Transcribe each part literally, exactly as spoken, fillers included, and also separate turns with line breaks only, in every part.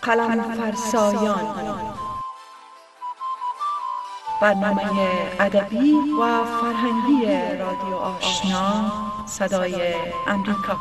قلم فرسایان، برنامه ادبی و فرهنگی رادیو آشنا صدای امریکا.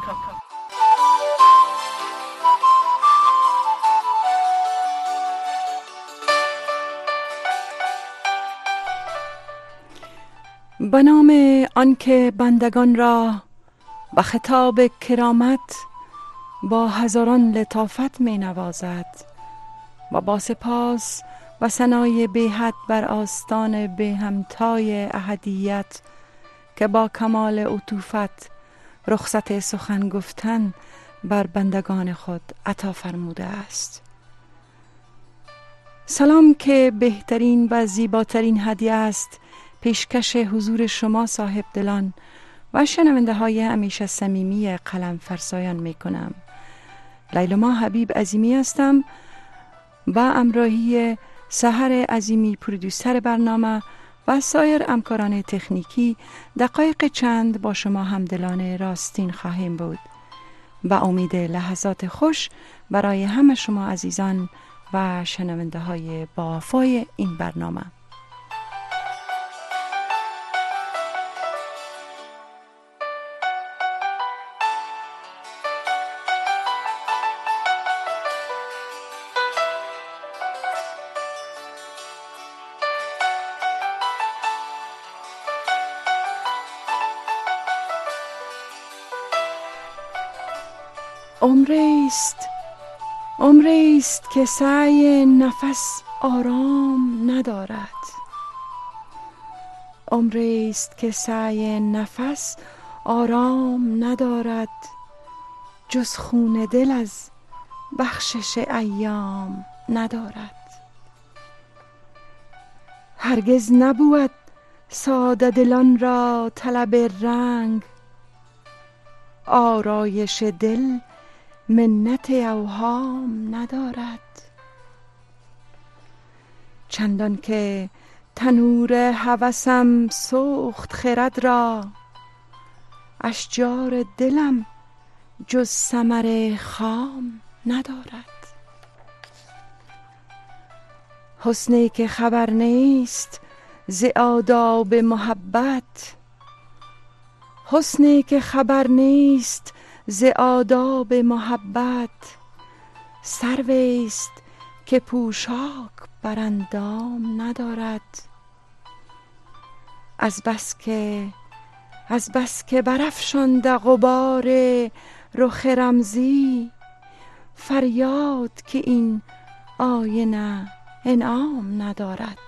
به نام آنکه بندگان را به خطاب کرامت با هزاران لطافت می نوازد و با سپاس و ثنای بی حد بر آستان به همتای احدیت که با کمال عطوفت رخصت سخن گفتن بر بندگان خود عطا فرموده است. سلام که بهترین و زیباترین هدیه است پیشکش حضور شما صاحب دلان و شنونده های همیشه صمیمی قلم فرسایان می کنم. لیلما حبیب عظیمی هستم با همراهی سحر عظیمی پرودوسر برنامه و سایر همکاران تکنیکی دقایق چند با شما همدلانه راستین خواهیم بود. با امید لحظات خوش برای همه شما عزیزان و شنونده های با وفای این برنامه. عمریست عمریست که سعی نفس آرام ندارد، عمریست که سعی نفس آرام ندارد، جز خون دل از بخشش ایام ندارد. هرگز نبود ساده دلان را طلب رنگ، آرایش دل منت اوهام ندارد. چندان که تنور هوسم سوخت خرد را، اشجار دلم جز ثمر خام ندارد. حسنی که خبر نیست ز آداب محبت، حسنی که خبر نیست ز آداب محبت، سرویست که پوشاک بر اندام ندارد. از بس که از بس که برافشانده غبار رخ رمزی، فریاد که این آینه انعام ندارد.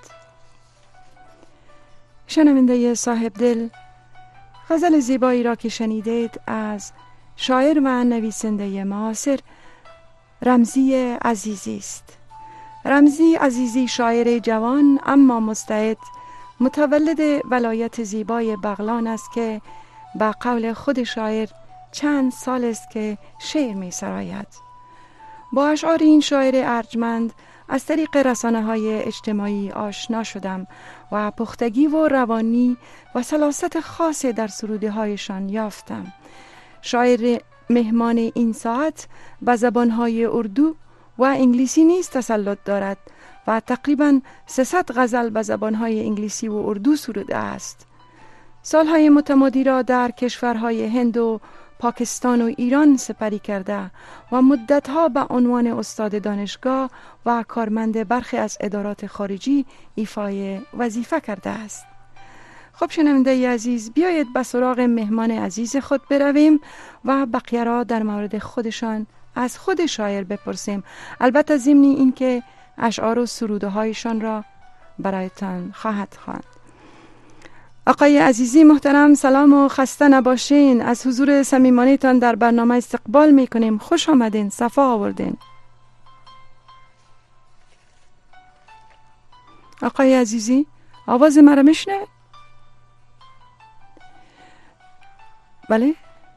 شنونده صاحب دل، غزل زیبایی را که شنیدید از شاعر و نویسنده معاصر رمزی عزیزی است. رمزی عزیزی شاعر جوان اما مستعد، متولد ولایت زیبای بغلان است که با قول خود شاعر چند سال است که شعر می سراید. با اشعار این شاعر ارجمند از طریق رسانه های اجتماعی آشنا شدم و پختگی و روانی و سلاست خاصی در سروده هایشان یافتم. شاعر مهمان این ساعت به زبانهای اردو و انگلیسی نیز تسلط دارد و تقریباً سیصد غزل به زبانهای انگلیسی و اردو سروده است. سالهای متمادی را در کشورهای هند و پاکستان و ایران سپری کرده و مدتها به عنوان استاد دانشگاه و کارمند برخی از ادارات خارجی ایفای وظیفه کرده است. خب شنونده عزیز، بیایید به سراغ مهمان عزیز خود برویم و بقیه را در مورد خودشان از خود شاعر بپرسیم، البته ضمن این که اشعار و سروده هایشان را برایتان خواهد خواند. آقای عزیزی محترم، سلام و خسته نباشین. از حضور صمیمانه تان در برنامه استقبال میکنیم. خوش آمدین، صفا آوردین. آقای عزیزی آواز مرا میشنه؟ بله؟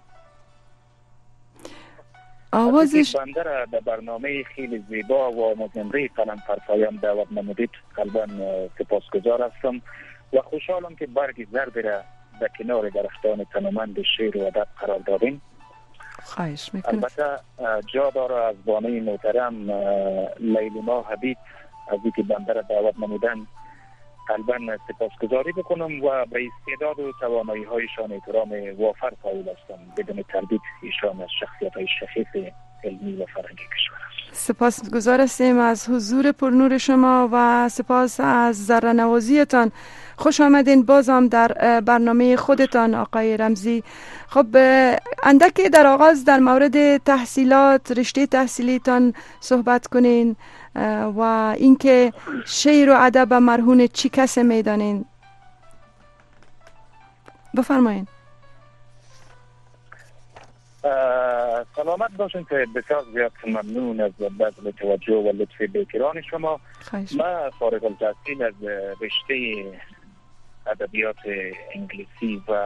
آوازش بنده را به برنامه خیلی زیبا و مزمره قلم فرسایان دعوت نمودید. قلباً سپاسگزار هستم و خوشحالم که برگ زرد را در کنار درختان تنومند شعر و ادب قرار دادیم.
خواهش میکنم.
البته جا داره از بانوی محترم لیلیما حبیب از اینکه بنده را دعوت نمودن قلباً سپاسگزاری بکنم و به استعداد و توانایی هایشان احترام وافر قائل هستم. بدون تردید ایشان از شخصیت های شخیص علمی و فرهنگی کشور است.
سپاسگزار هستیم از حضور پرنور شما و سپاس از ذره نوازیتان. خوش آمدین بازم در برنامه خودتان آقای رمزی. خب اندکی در آغاز در مورد تحصیلات، رشته تحصیلیتان صحبت کنین و اینکه شعر و ادب مرهون چی کسی میدانین. بفرمایین.
سلامت باشین که بسیار زیاد ممنون از بذل توجه و لطف بیکران شما. من فارغ التحصیل از رشته ادبیات انگلیسی و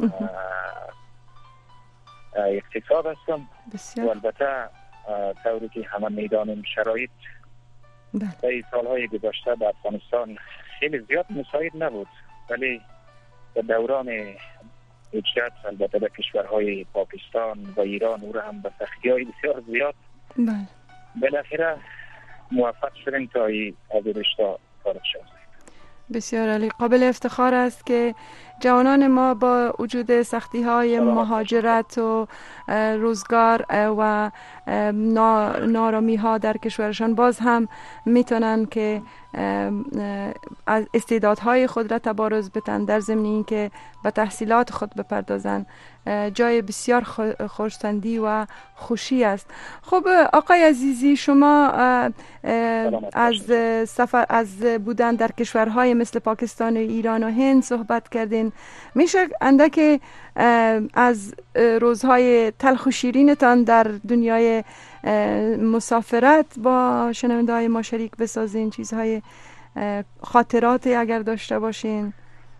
اقتصاد هستم و البته طوری که همه میدانیم شرایط در سالهای گذشته در افغانستان خیلی زیاد مساعد نبود، ولی در دوران هجرت البته در کشورهای پاکستان و ایران او را هم به سختی‌های بسیار زیاد بالاخره موفق شدیم تا از رشته فارغ شدیم.
بسیار عالی. قابل افتخار است که جوانان ما با وجود سختی های مهاجرت و روزگار و نارامی ها در کشورشان باز هم میتونن که از استعدادهای خود را تبارز بدن، در ضمن اینکه به تحصیلات خود بپردازن. جای بسیار خرسندی و خوشی است. خب آقای عزیزی، شما از سفر از بودن در کشورهای مثل پاکستان و ایران و هند صحبت کردین. میشه اندک از روزهای تلخ و شیرینتان در دنیای مسافرت با شنونده های ما شریک بسازین؟ چیزهای خاطراتی اگر داشته باشین.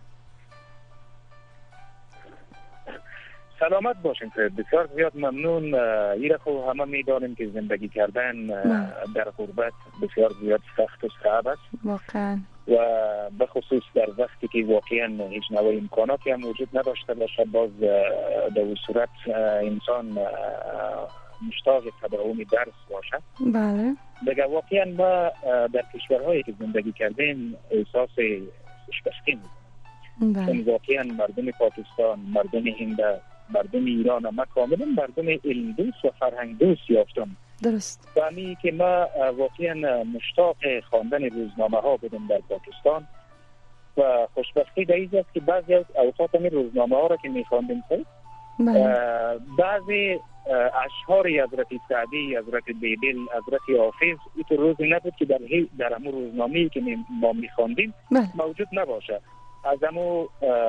سلامت باشین. بسیار زیاد ممنون. ایره خو همه میدانیم که زندگی کردن در غربت بسیار زیاد سخت و صعب است
واقعا،
و به خصوص در وقتی که واقعا هیچ نوع امکاناتی هم وجود نداشته باشه. باز در اون صورت انسان مشتاق تداوم درس باشه.
بله
دیگه واقعا ما در کشورهایی که زندگی کردیم احساس خوشبختی می‌کنیم. چون واقعا مردم پاکستان، مردم هند، مردم ایران ما کاملا مردم علم دوست و فرهنگ دوست یافتم.
درست.
و همین که ما واقعا مشتاق خواندن روزنامه ها بودیم در پاکستان و خوشبختی در این است که بعضی از اوقات همین روزنامه ها را که می‌خواندیم بعضی اشعار حضرت سعدی، حضرت بیدل، حضرت حافظ این تو روزی نبود که در در همون روزنامه‌ای که ما می‌خواندیم موجود نباشه. از همون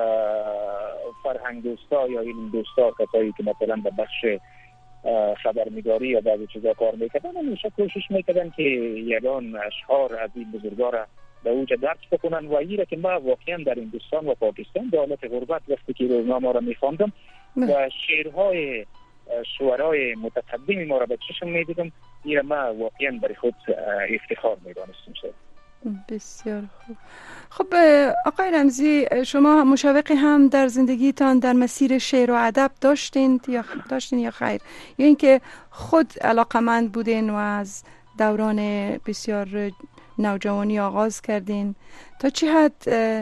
فرهنگ دوستا یا علم دوستا کسایی که مثلا به بخش خبرنگاری یا بعضی چیزا کار میکردن همیشه کوشش میکردن که یگان اشعار از این بزرگا را به اوج درک بکنن و این را که ما واقعا در هندوستان و پاکستان در حالت غربت وقتی که روزنامه را میخواندم و شعرهای شعرای متقدم ما را به چشم میدیدم، این را ما واقعا برای خود افتخار میدانستم.
بسیار خوب. خب آقای رمزی، شما مشوقی هم در زندگیتان در مسیر شعر و ادب داشتین یا داشتین یا خیر، یا اینکه خود علاقمند بودین و از دوران بسیار نوجوانی آغاز کردین؟ تا چه حد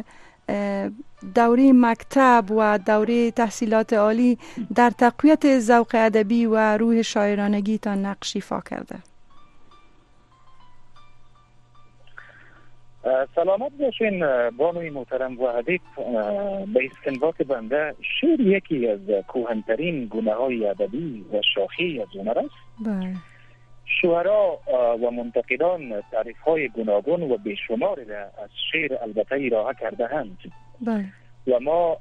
دوره مکتب و دوره تحصیلات عالی در تقویت ذوق ادبی و روح شاعرانگیتان نقش ایفا کرده؟
سلامت باشین بانوی محترم و حدیث. به استنباط بنده شعر یکی از کهن‌ترین گونه‌های ادبی و شاخصی از هنر است.
بله.
شعرا و منتقدان تعریف‌های گوناگون و بیشماری را از شعر البته ارائه کرده‌اند.
بله.
و ما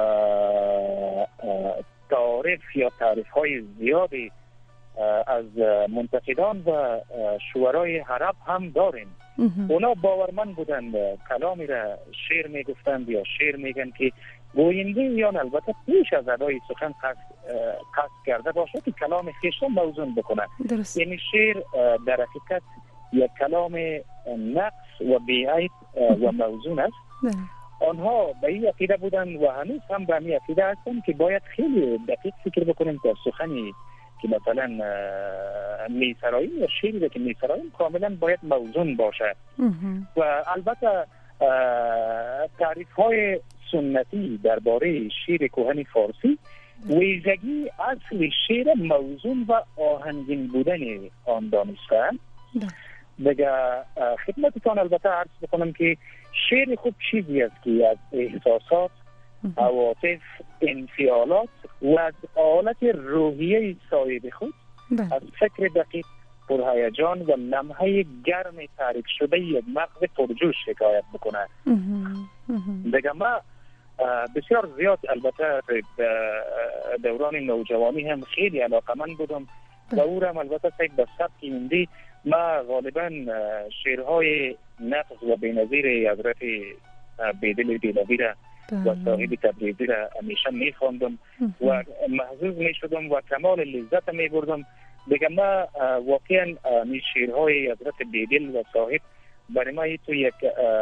تعریف یا تعریف‌های زیادی از منتقدان و شعرای عرب هم داریم. اونا باورمند بودند کلامی را شعر میگفتند یا شعر میگن که گوینده یا البته پیش از ادای سخن قصد کرده باشه که کلام خویش را موزون بکنه. یعنی شعر در حقیقت یک کلام نقص و بی‌عیب و موزون است. آنها به این عقیده بودند و هنوز هم به این عقیده هستند که باید خیلی دقیق فکر بکنیم تا سخنی که مثلا میسراییم یا شعری که میسراییم کاملا باید موزون باشه و البته تعریف های سنتی درباره شعر کهن فارسی ویژگی اصل شعر موزون و آهنگین بودن آن دانستن. دیگه خدمتتان البته عرض بکنم که شعر خوب چیزی است که از احساسات، عواطف، انفعالات و از حالت روحیه صاحب خود از فکر دقیق، پرهیجان و لمحه گرم تحریک شده یک مغز پرجوش حکایت بکنه. دیگه ما بسیار زیاد البته دوران نوجوانی هم خیلی علاقمند بودم و او را البته سید به سبک هندی ما غالبا شعرهای نفس و بینظیر حضرت بیدل دیلوی را و صاحب تبریزی را همیشه میخواندم و محظوظ میشدم و کمال لذت میبردم. دیگه ما واقعا این شعرهای حضرت بیدل و صاحب برای ما تو یک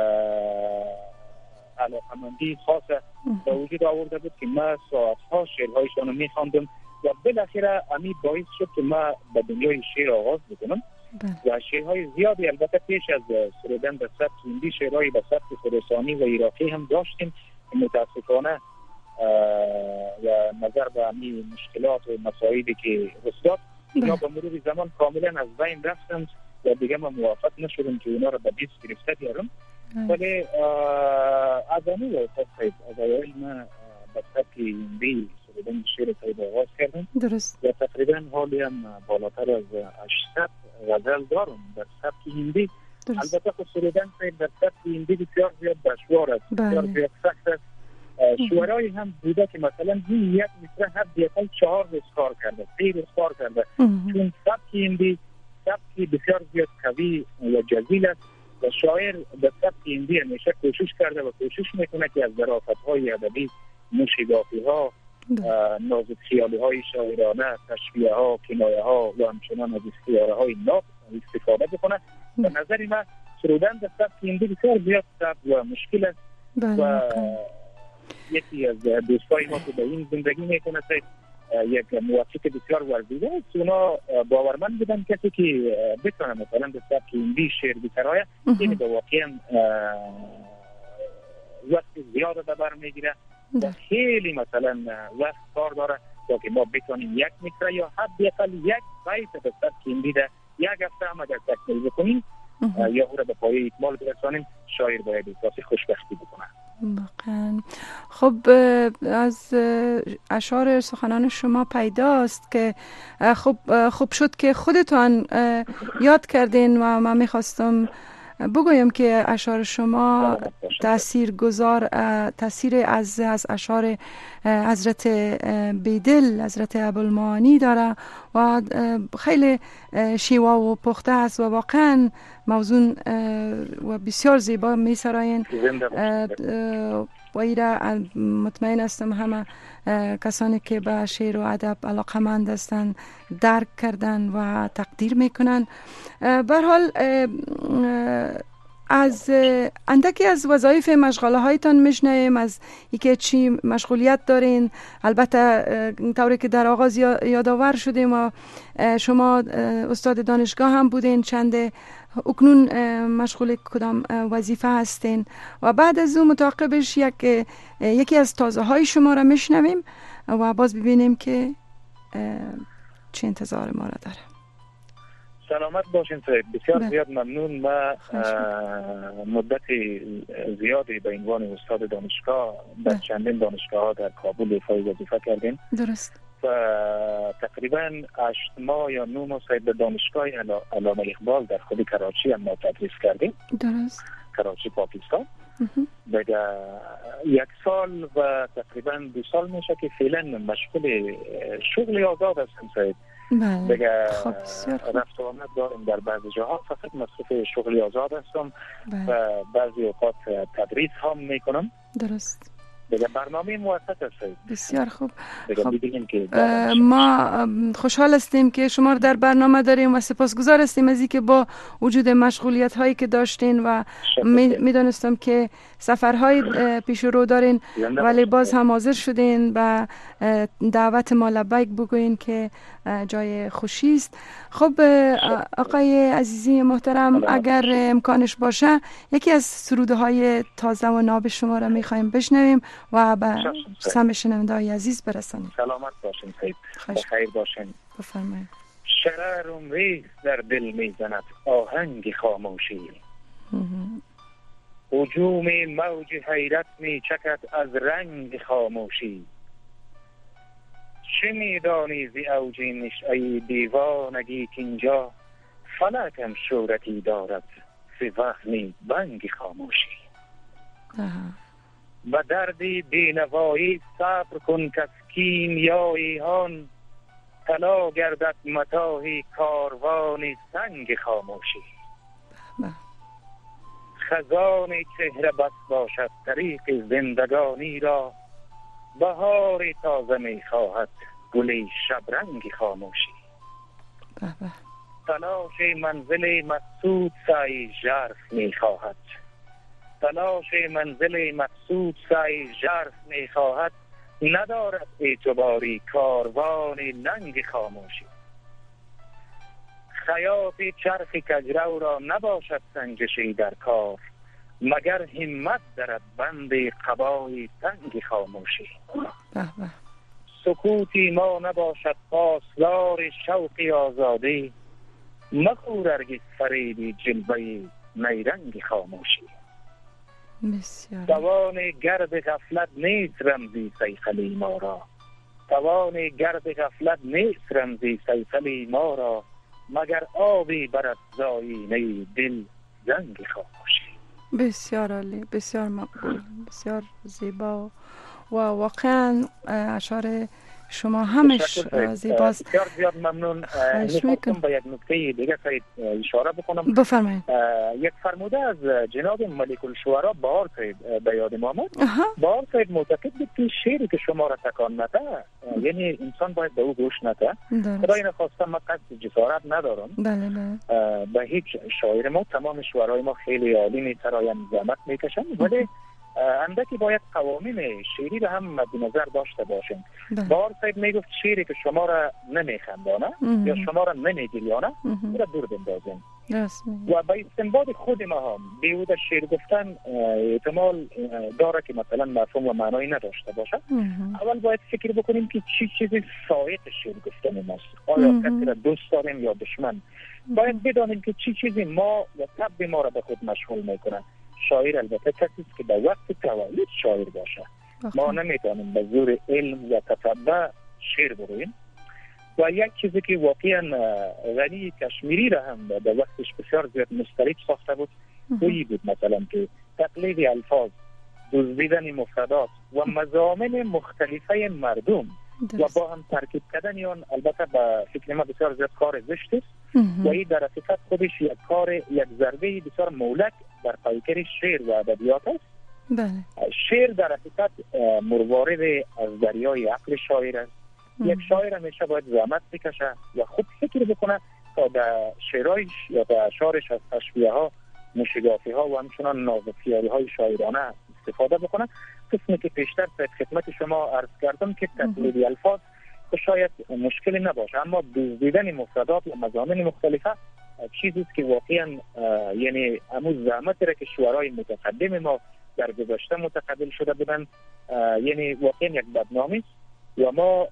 علاقمندی خاص به وجود آورده بود که ما ساعتها شعرهایشان رو میخواندم و بالاخره امی باعث شد که ما به دنیای شعر آغاز بکنم و شعرهای زیادی البته پیش از سرودن به سبک هندی شعرهای به سبک خراسانی و عراقی هم داشتیم. متاسفانه و نظر به امی مشکلات و مسائلی که افتاد اینا به مرور زمان کاملا از بین رفتند و دیگه ما موافق نشدم که اونا رو به دیس گرفته بیارم. ولی از امی وقت سید از اوائل ما به سبک هندی سرودن شعر سید آغاز کردم.
درست.
و تقریبا حالی هم بالاتر از هشتصد غزل دارم در سبک هندی.
درست.
البته خود سرودن سید در سبک هندی بسیار زیاد دشوار است، بسیار زیاد سخت است. شعرهایی هم بوده که مثلا این یک مصرع حداقل چهار روز کار کرده، سه روز کار کرده، چون سبک هندی سبکی بسیار زیاد قوی و جزیل است و شاعر به سبک هندی همیشه کوشش کرده و کوشش میکنه که از ظرافت‌های ادبی، موشیگافی‌ها، نازک خیالی‌های شاعرانه، تشبیه‌ها، کنایه‌ها و همچنان از استعاره‌های ناب استفاده بکنه. به نظر من سرودن به سبک هندی بسیار زیاد سخت و مشکل است و یکی از دوستای ما که به این زندگی میکنه یک موفق بسیار ورزیده است. اونا باورمند بودن کسی که بتونه مثلا به سبک هندی شعر بسرایه این به واقعا وقت زیاد به بر میگیره و خیلی مثلا وقت کار داره تا که ما بتونیم یک مصرع یا حداقل یک بیت به سبک هندی ده یک هفته هم اگر تکمیل بکنیم یا او را به پایه اکمال برسانیم شاعر باید احساس خوشبختی بکنه.
واقعا. خب از اشعار سخنان شما پیداست که خب خوب شد که خودتان یاد کردین و من میخواستم بگویم که اشعار شما تأثیر گذار تأثیر از از اشعار حضرت بیدل، حضرت ابوالمعانی داره و خیلی شیوا و پخته است و واقعا موزون و بسیار زیبا می سراین و ایره مطمئن هستم همه کسانی که به شعر و ادب علاقه‌مند هستند درک کردن و تقدیر میکنن. به هر حال از اندکی از وظایف مشغله هایتان میشنویم، از اینکه چی مشغولیت دارین. البته طوری که در آغاز یادآور شدیم و شما استاد دانشگاه هم بودین، چند اکنون مشغول کدام وظیفه هستین و بعد از اون متعاقبش یک یکی از تازه های شما را میشنویم و باز ببینیم که چه انتظار ما را داره.
سلامت باشین سید. بسیار بله. زیاد ممنون. ما مدت زیادی به عنوان استاد دانشگاه در چندین دانشگاه ها در کابل ایفای وظیفه کردیم.
درست.
و تقریبا هشت ماه یا نه ماه سید به دانشگاه علامه اقبال در خود کراچی هم ما تدریس کردیم.
درست.
کراچی پاکستان. دیگه یک سال و تقریبا دو سال میشه که فعلا مشغول شغل آزاد هستم سید.
بله.
دیگه رفت و آمد دارم در بعضی جاها، فقط مصرف شغل آزاد هستم. بله. و بعضی اوقات تدریس هم میکنم.
درست.
دیگه برنامه موثق است.
بسیار خوب.
خب که
ما خوشحال هستیم که شما رو در برنامه داریم و سپاسگزار هستیم از اینکه با وجود مشغولیت هایی که داشتین و میدونستم که سفرهای پیش رو دارین ولی باز هم حاضر شدین و دعوت ما لبیک بگوین که جای خوشی است. خب آقای عزیزی محترم، اگر امکانش باشه یکی از سروده های تازه و ناب شما را میخوایم بشنویم و به سم شنونده‌های عزیز برسانیم.
سلامت باشین سید، بخیر باشین.
بفرمایید.
شرارم ریز در دل میزند آهنگ خاموشی، هجوم موج حیرت میچکد از رنگ خاموشی. چه میدانی ز اوج نشأه دیوانگی که اینجا فلکم شورتی دارد ز وهمی بنگ خاموشی. و دردی بینوایی صبر کن که از کیمیایی هان طلا گردد متاعی کاروان سنگ خاموشی. خزان چهره بس باشد طریق زندگانی را، بهار تازه می خواهد گل شبرنگ خاموشی. تلاش منزل مقصود سعی ژرف می خواهد، تلاش منزل مقصود سعی ژرف می خواهد، ندارد اعتباری کاروان لنگ خاموشی. خیاط چرخ کجرو را نباشد سنجشی در کار، مگر همت درد بند قبای تنگ خاموشی. سکوتی ما نباشد پاسدار شوق آزادی، مخور هرگز فریبی جلوه نیرنگ خاموشی.
بسیار.
توان گرد غفلت نیست رمزی صیقلی ما را، توان گرد غفلت نیست رمزی صیقلی ما را، مگر آبی برد زاینه دل زنگ خاموشی.
بسیار عالی، بسیار مقبول، بسیار زیبا و واقعا اشعار شما همش زیباست.
بسیار زیاد ممنون. میخواستم به یک نکته دیگه سید اشاره بکنم.
بفرمایید.
یک فرموده از جناب ملک الشعرا بهار صاحب به یاد ما آمد. بهار صاحب معتقد بود که شعری که شما را تکان نده، یعنی انسان باید به او گوش نده. خدای نخواسته من قصد جسارت ندارم.
بله بله.
به هیچ شاعر ما، تمام شعرهای ما خیلی عالی میتراین زحمت میکشن، ولی اندکی باید قوانین شعری رو هم مد نظر داشته باشیم. بهار صاحب میگفت شعری که شما را نمیخندانه یا شما را نمیگریانه او را دور بندازیم. و با استنباط خود ما هم بیهوده شعر گفتن احتمال داره که مثلا مفهوم و معنایی نداشته باشه. اول باید فکر بکنیم که چی چیزی سایق شعر گفتن ماست، آیا کسی را دوست داریم یا دشمن. باید بدانیم که چی چیزی ما یا طبع ما را به خود مشغول میکنه. شاعر البته کسی است که به وقت تولد شاعر باشه. ما نمیتونیم به زور علم یا تتبع شعر بگوییم. و یک چیزی که واقعا غنی کشمیری را هم به وقتش بسیار زیاد مسترد ساخته بود، اویی بود مثلا که تقلید الفاظ، دزدیدن مفردات و مضامین مختلفه مردم و با هم ترکیب کردن آن، البته به فکر ما بسیار زیاد کار زشت است و این در حقیقت خودش یک کار، یک ضربه بسیار مولک در پیکر شعر و ادبیات است.
بله.
شعر در حقیقت مروارد از دریای عقل شاعر است. یک شاعر همیشه باید زحمت بکشه و خوب فکر بکنه تا در شعرهایش یا در اشعارش از تشبیه ها، مشگافی ها و همچنان نازکیاری های شاعرانه استفاده بکنه. قسمی که پیشتر در خدمت شما عرض کردم که تقلید الفاظ شاید مشکلی نباشه، اما دزدیدن مفردات و مضامین مختلفه چیزی است که واقعا یعنی همون زحمتی را که شعرای متقدم ما در گذشته متقبل شده بودن، یعنی واقعا یک بدنامی است و ما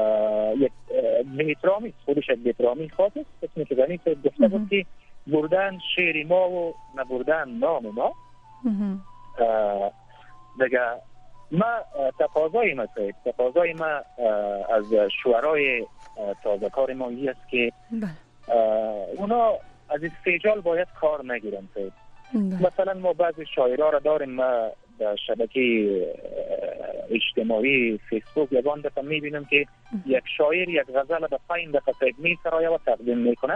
یک بی‌احترامی، خودش یک بی‌احترامی خاص است. اسمی که غنی صاحب گفته بود که بردن شعر ما و نبردن نام ما. دیگه ما تقاضای ما صاحب تقاضای ما از شعرای تازه کار ما این است که اونا از استعجال باید کار نگیرن صاحب. مثلا ما بعضی شاعرها را داریم، ما در شبکه اجتماعی فیسبوک یگان دفعه میبینم که یک شاعر یک غزل به پنج دقیقه صاحب میسرایه و تقدیم میکنه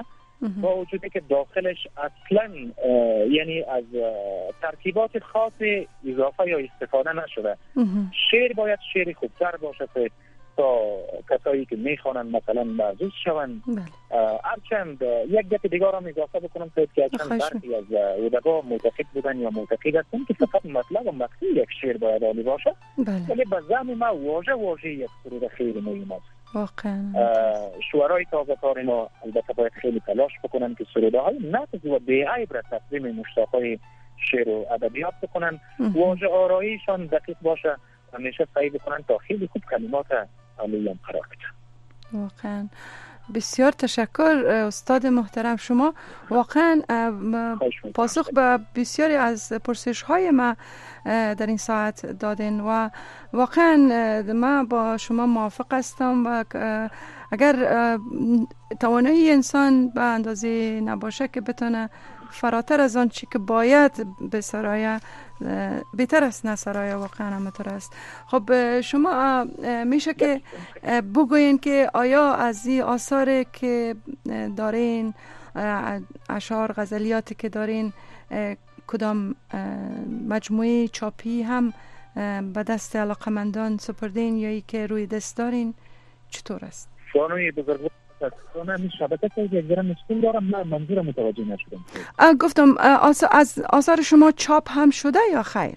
با وجودی که داخلش اصلا یعنی از ترکیبات خاص اضافه یا استفاده نشده. شعر باید شعر خوبتر باشه تا کسایی که میخوانند مثلا معزوز شوند. هرچند یک گپ دیگر هم اضافه بکنم که چند برخی از ادبا معتقد بودن یا معتقد هستند که فقط مطلب و مقصود یک شعر باید عالی باشه، ولی به زعم ما واژه واژه یک سرود خیلی مهم است.
واقعا
شعرای تازه کار ما البته باید خیلی تلاش بکنن که سروده های نقض و بی‌عیب را تقدیم مشتاقای شعر و ادبیات بکنن، واژه آراییشان دقیق باشه، همیشه سعی بکنن تا خیلی خوب کلمات عالی هم قرار بدن.
واقعا بسیار تشکر استاد محترم. شما واقعا پاسخ به بسیاری از پرسش های ما در این ساعت دادین و واقعا من با شما موافق هستم و اگر توانایی انسان به اندازه نباشه که بتونه فراتر از آن چی که باید به سرایه بهتر است نه سرایه، واقعا همینطور است. خب شما میشه که بگوین که آیا از این آثار که دارین، اشعار غزلیاتی که دارین، کدام مجموعه چاپی هم به دست علاقمندان سپردین یا ای که روی دست دارین؟ چطور است؟
بانوی بزرگوار من این شبکه که یک ذره مشکل دارم، من منظور متوجه نشدم.
گفتم از آثار شما چاپ هم شده یا خیر؟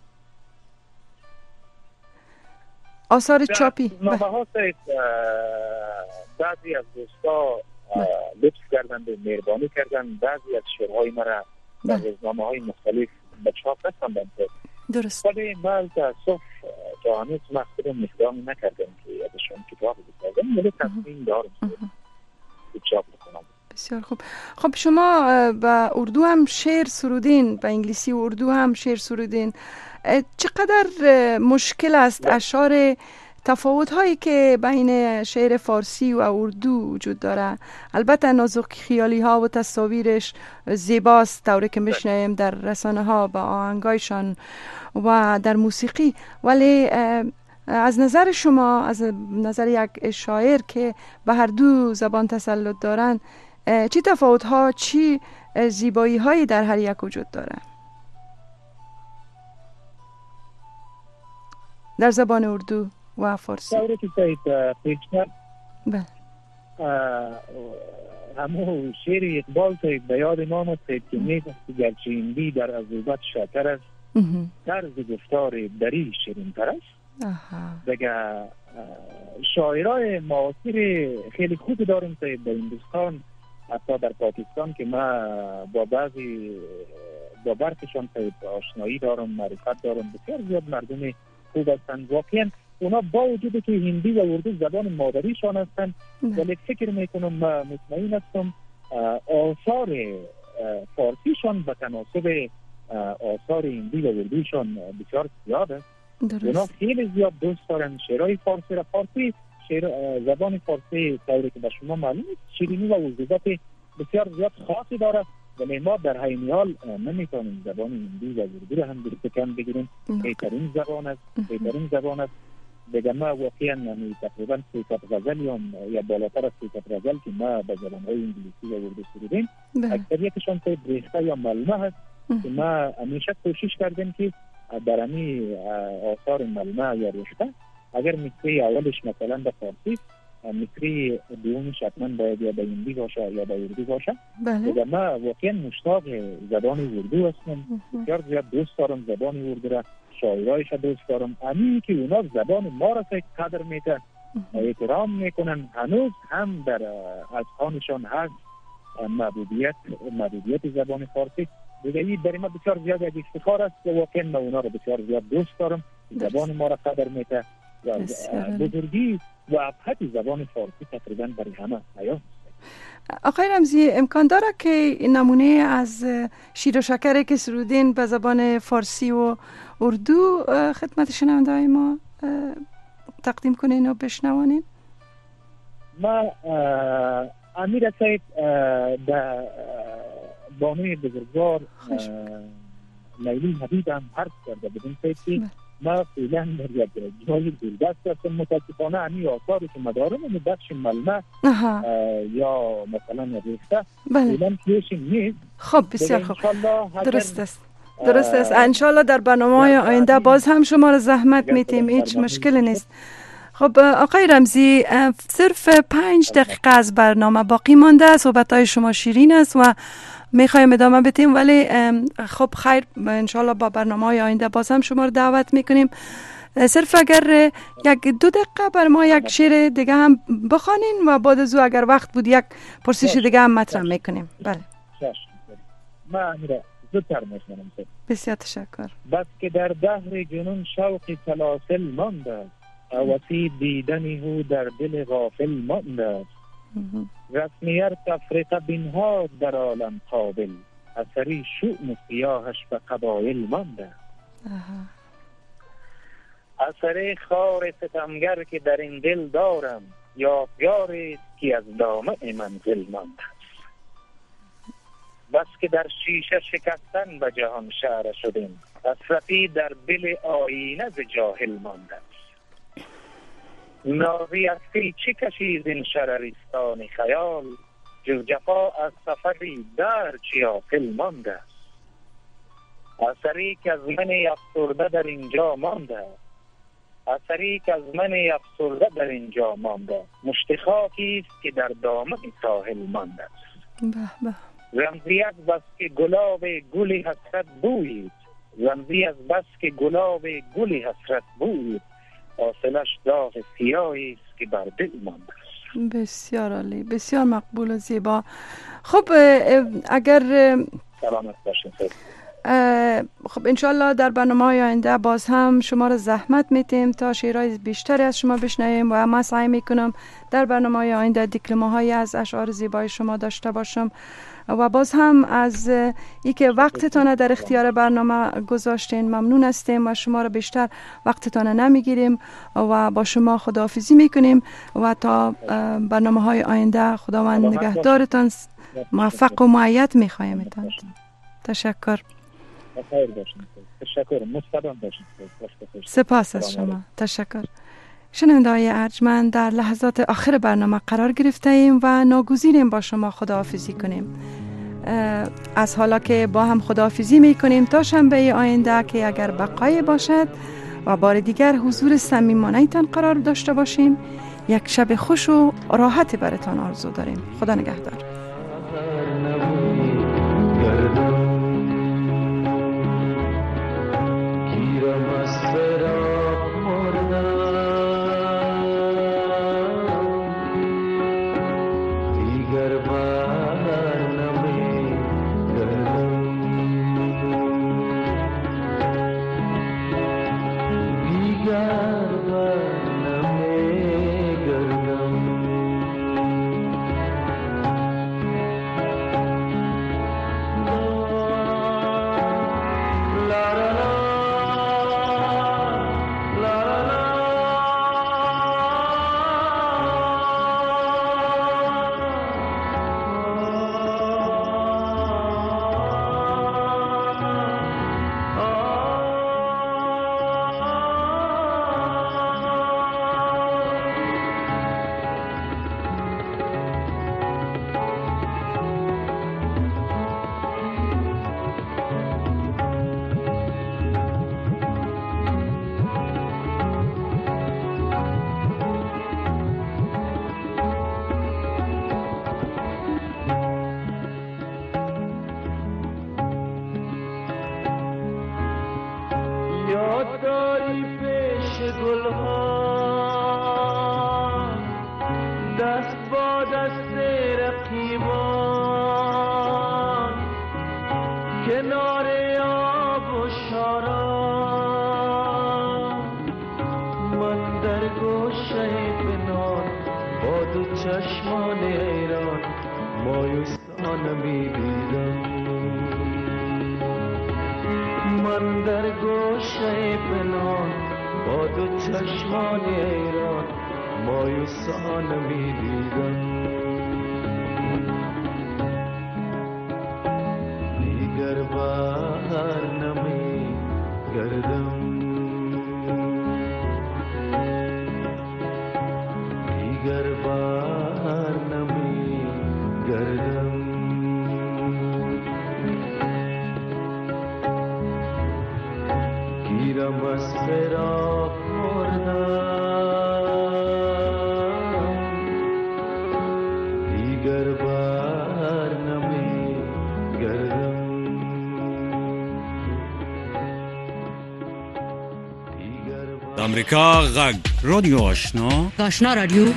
آثار چاپی
نامه ها سید بعضی از دوستا لطف کردن به مهربانی کردن، بعضی از شعرهای مرا در روزنامه های مختلف به چاپ رساندن. درست. ولی من تاسف تا هنوز من خودم اقدامی نکردم که ازشون کتاب بسازم، ولی تصمیم دارم که چاپ بکنم.
بسیار خوب. خب شما به اردو هم شعر سرودین، به انگلیسی و اردو هم شعر سرودین. چقدر مشکل است اشعار تفاوت هایی که بین شعر فارسی و اردو وجود داره؟ البته نازک خیالی ها و تصاویرش زیباست طوری که میشنویم در رسانه ها با آهنگایشان و در موسیقی، ولی از نظر شما، از نظر یک شاعر که به هر دو زبان تسلط دارن، چی تفاوت ها، چی زیبایی هایی در هر یک وجود داره در زبان اردو و فارسی؟
طوری که سید پیشتر همو شعر اقبال سید به یاد ما سید که میگفت گرچه این بی در عذوبت شاکر است، طرز گفتار دری شیرین تر است. دیگه شاعرای معاصر خیلی خوب داریم سید در هندوستان، حتی در پاکستان که ما با بعضی با برخشان سید آشنایی دارم، معرفت دارم، بسیار زیاد مردم خوب هستند. واقعا اونا با وجودی که هندی و اردو زبان مادریشان هستند، ولی فکر میکنم، مطمئن هستم آثار فارسیشان به تناسب آثار هندی و اردوشان بسیار زیاد است. اونا خیلی زیاد دوست دارن شعرهای فارسی را. فارسی شعر زبان فارسی طوری که به شما معلوم است شیرینی و عذوبت بسیار زیاد خاصی داره، ولی ما در عین حال نمیتونیم زبان هندی و اردو را هم درست کم بگیریم. بهترین زبان است، بهترین زبان است. دیگه ما واقعا یعنی تقریبا سیصد غزل یا بالاتر از سیصد غزل که ما به زبانهای انگلیسی و اردو سرودیم، اکثریتشان توی بریخته یا ملمه هست که ما همیشه کوشش کردیم که در امی آثار ملمه یا رشته اگر مصری اولش مثلا به فارسی، مصری دومش حتما باید یا به هندی باشه یا به اردو باشه. دیگه ما واقعا مشتاق زبان اردو هستم، بسیار زیاد دوست دارم زبان اردو را، شاعرایش دوست دارم. همین که اونا زبان ما را قدر میکنن، احترام میکنن، هنوز هم در اذهانشان هست محبوبیت محبوبیت زبان فارسی. دیگه این برای ما بسیار زیاد یک افتخار است و واقعا من اونا را بسیار زیاد دوست دارم، زبان ما را قدر میکنن و بزرگی و ابهت زبان فارسی تقریبا برای همه حیات.
آقای رمزی، امکان داره که نمونه از شیر و شکری که سرودین به زبان فارسی و اردو خدمت شنونده‌های ما تقدیم کنین و بشنوانین؟
ما امیر سید در بانوی بزرگوار لیلی حبیب هم حرف کرده بدون سید که ما فعلا در یک جای دوردست هستم. متاسفانه همین آثاری که مدارم و بخش ملمه یا مثلا ریخته فعلا پیشیم نیست.
خب بسیار خوب، درست است درست است. انشالله در برنامه های آینده باز هم شما را زحمت میتیم، هیچ مشکلی نیست. خب آقای رمزی، صرف پنج دقیقه از برنامه باقی مانده، صحبت های شما شیرین است و میخوایم ادامه بدیم، ولی خب خیر انشالله با برنامه های آینده باز هم شما رو دعوت میکنیم. صرف اگر یک دو دقیقه بر ما یک شعر دیگه هم بخوانین و بعد از او اگر وقت بود یک پرسش دیگه هم مطرح میکنیم. بله
ما زودتر میشنم.
بسیار تشکر.
بس که در دهر جنون شوق سلاسل مانده، هوسی دیدنی او در دل غافل مانده. رسمیت تفریق بینها در عالم قابل، اثری شؤم سیاهش به قبایل مانده. اثری خار ستمگر که در این دل دارم، یادگاری است که از دامه منزل مانده. بس که در شیشه شکستن به جهان شهر شدیم، حسرتی در دل آینه ز جاهل مانده. نازی از فی چه کشید این شرریستان خیال، جز جفا از سفری در چیافل مانده. اثری که از من افسرده در اینجا مانده، اثری که از من افسرده در اینجا مانده. مشت خاکی است که در دامن ساحل مانده.
به به.
رمزی از بس که گلاب گلی حسرت بویید، رمزی از بس که گلاب گلی حسرت بویید. حاصلش داغ سیاهی است که بر دل مانده.
بسیار عالی، بسیار مقبول و زیبا. خب اگر
سلامت باشین.
خب انشالله در برنامه های آینده باز هم شما را زحمت میتیم تا شعرهای بیشتری از شما بشنویم و ما سعی میکنم در برنامه های آینده دیکلمه‌هایی از اشعار زیبای شما داشته باشم و باز هم از ای که وقتتان در اختیار برنامه گذاشتین ممنون هستیم و شما را بیشتر وقتتان نمیگیریم و با شما خداحافظی میکنیم و تا برنامه های آینده خداوند نگهدارتان موفق و مؤید میخوایم تان. تشکر.
تشکر. مستقیم باشید.
سپاس از شما. تشکر. شنونده‌های ارجمند، در لحظات آخر برنامه قرار گرفته ایم و ناگزیریم با شما خداحافظی کنیم. از حالا که با هم خداحافظی میکنیم تا شنبه آینده که اگر بقای باشد و بار دیگر حضور صمیمانه تان قرار داشته باشیم، یک شب خوش و راحت براتان آرزو داریم. خدا نگهدار.
دیگر بهر نمی گردم. امریکا غږ رادیو آشنا
آشنا رادیو